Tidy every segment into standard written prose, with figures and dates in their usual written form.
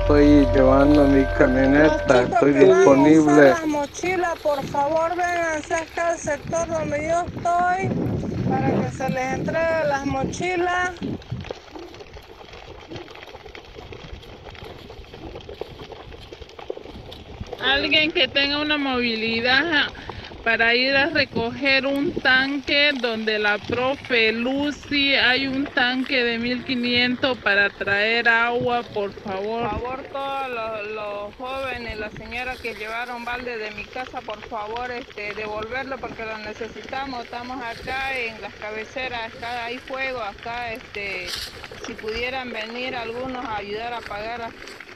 estoy llevando mi camioneta, Los chicos estoy que van a usar disponible. las mochilas, por favor, vénganse acá al sector donde yo estoy para que se les entregue las mochilas. Alguien que tenga una movilidad para ir a recoger un tanque donde la profe Lucy hay un tanque de 1500 para traer agua, por favor. Por favor, todos los jóvenes, las señoras que llevaron balde de mi casa, por favor, devolverlo porque lo necesitamos. Estamos acá en las cabeceras, acá hay fuego, acá, si pudieran venir algunos a ayudar a apagar.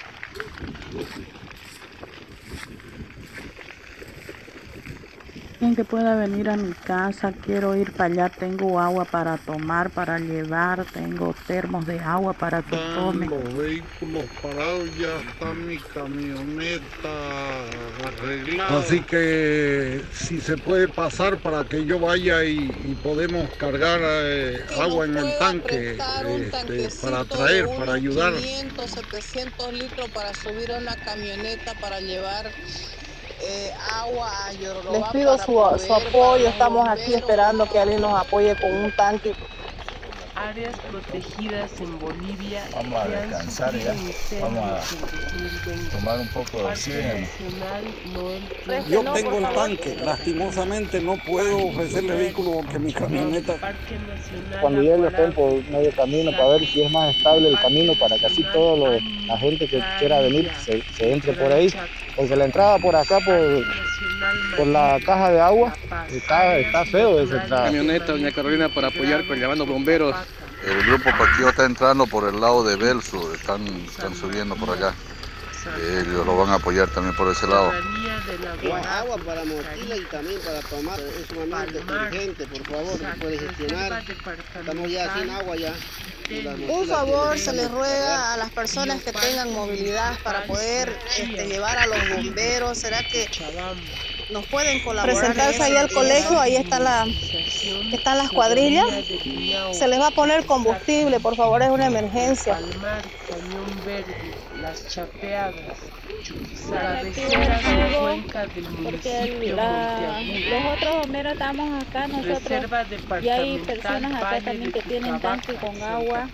Alguien que pueda venir a mi casa, quiero ir para allá, tengo agua para tomar, para llevar, tengo termos de agua para que tome. Los vehículos parados, ya está mi camioneta arreglada. Así que si se puede pasar para que yo vaya y podemos cargar agua en el tanque para traer, para ayudar. 500, 700 litros para subir a una camioneta para llevar agua a Yorobá. Les pido su apoyo, estamos aquí esperando que alguien nos apoye con un tanque. Áreas protegidas en Bolivia. Vamos a descansar ya, vamos a tomar un poco de oxígeno. Yo tengo el tanque, lastimosamente no puedo ofrecerle vehículo porque mi camioneta... Cuando llegue estén por medio camino para ver si es más estable el camino para que así toda la gente que quiera venir se entre por ahí. Porque la entrada por acá, por la caja de agua, está feo esa entrada. Camioneta, doña Carolina, para apoyar con llamando bomberos. El grupo Paquío está entrando por el lado de Belso, están subiendo por acá. Ellos lo van a apoyar también por ese lado. Agua para mochila y también para tomar. Es sumamente urgente, por favor, se puede gestionar. Estamos ya sin agua ya. Un favor se les ruega a las personas que tengan movilidad para poder llevar a los bomberos. ¿Será que nos pueden colaborar? Presentarse ahí al colegio, ahí están las cuadrillas. Se les va a poner combustible, por favor, es una emergencia. Palmar, Cañón Verde, Las Chapeadas, cabeceras en Cuenca del municipio Monteagudo. Los otros bomberos estamos acá, nosotros, y hay personas acá también que tienen tanque con agua.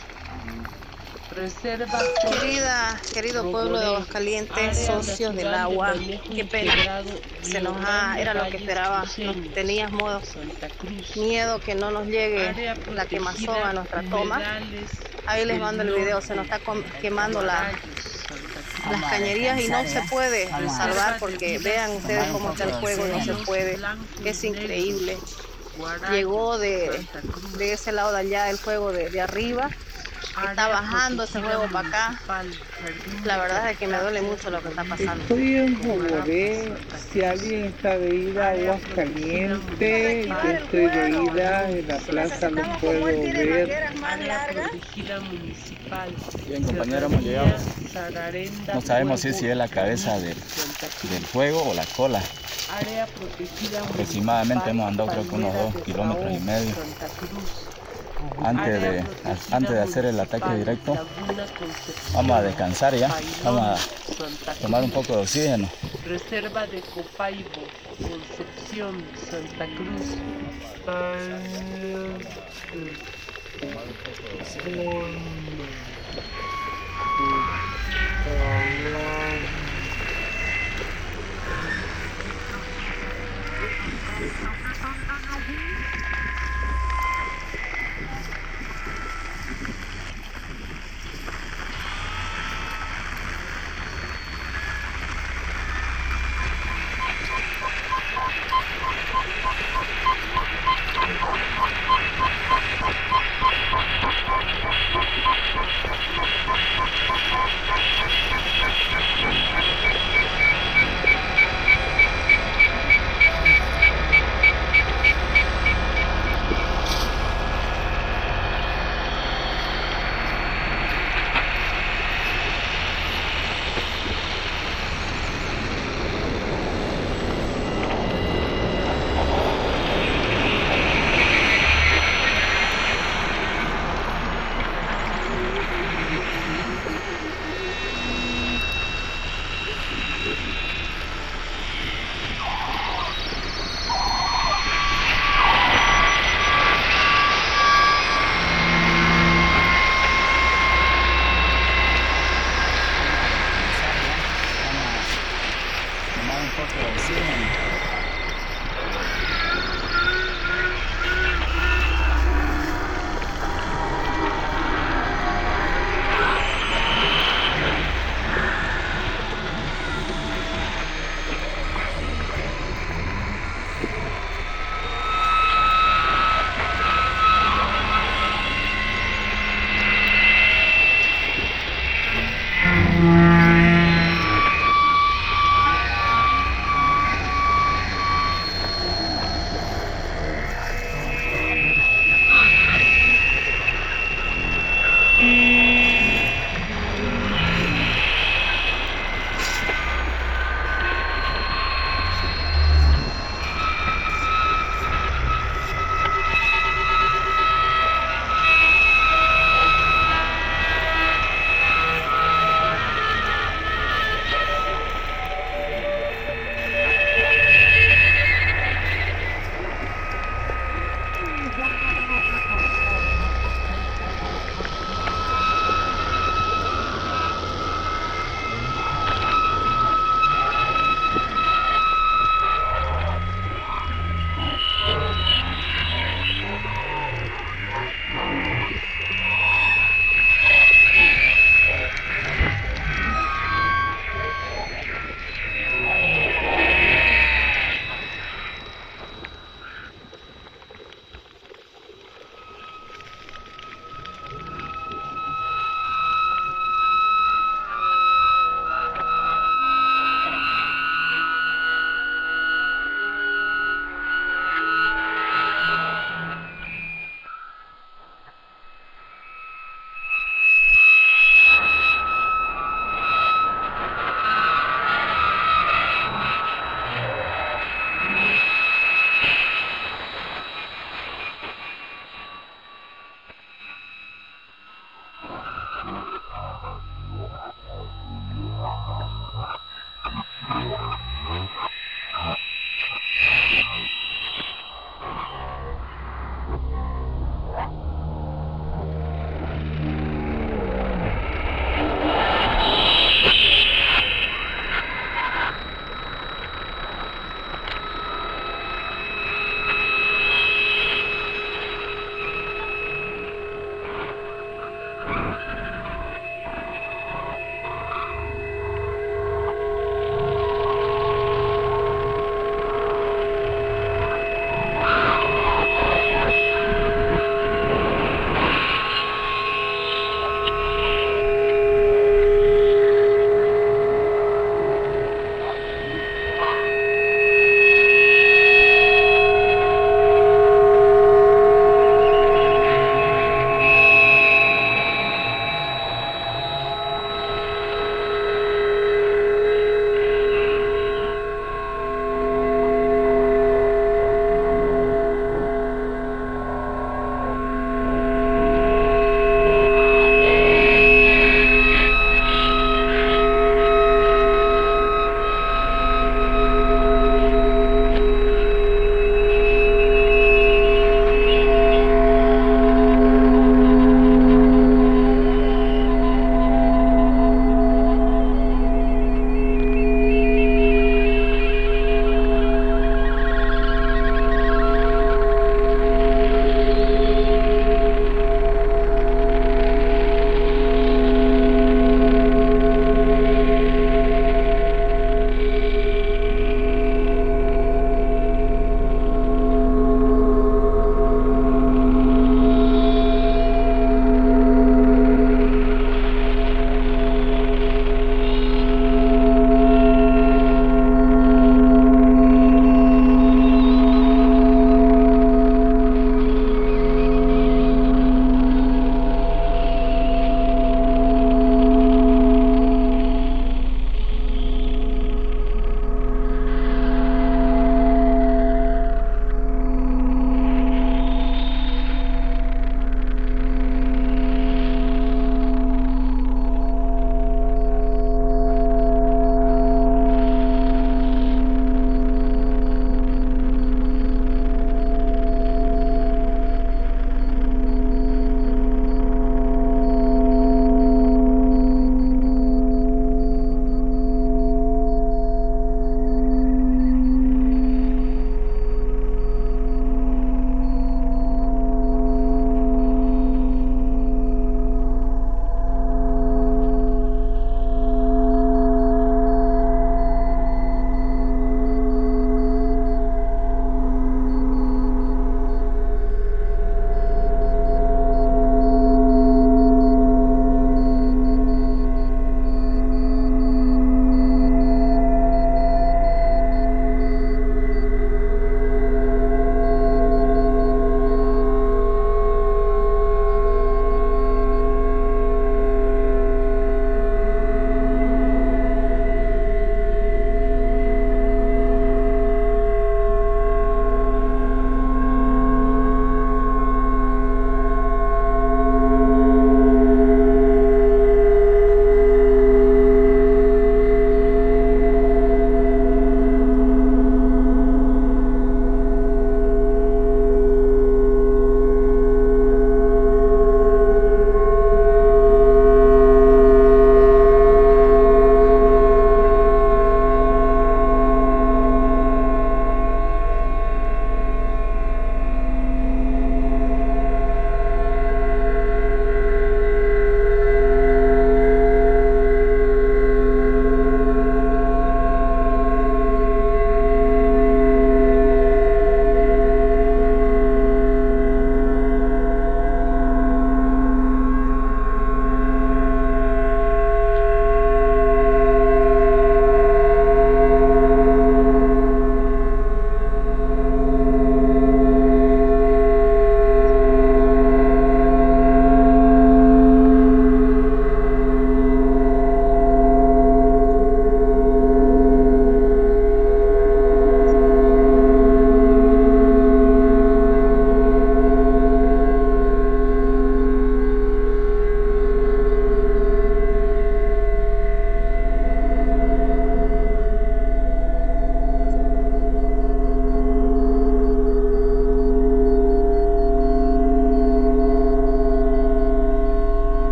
Reserva Querido pueblo de Aguascalientes, socios del agua, qué pena, era lo que esperaba, teníamos miedo que no nos llegue la quemazón a nuestra toma. Ahí les mando el video, se nos está quemando las cañerías y no se puede salvar porque vean ustedes cómo está el fuego, no se puede, es increíble. Llegó de ese lado de allá el fuego de arriba. Está bajando ese fuego para acá. La verdad es que me duele mucho lo que está pasando. Estoy en Jogoré. Si alguien está de ida a Aguascalientes, yo estoy de ida en la plaza, lo puedo ver. Bien, compañero, hemos llegado. No sabemos si es la cabeza del fuego o la cola. Aproximadamente hemos andado creo que unos 2,5 kilómetros. Antes de hacer el ataque directo, vamos a descansar ya, vamos a tomar un poco de oxígeno. Reserva de Copaibo, Concepción, Santa Cruz.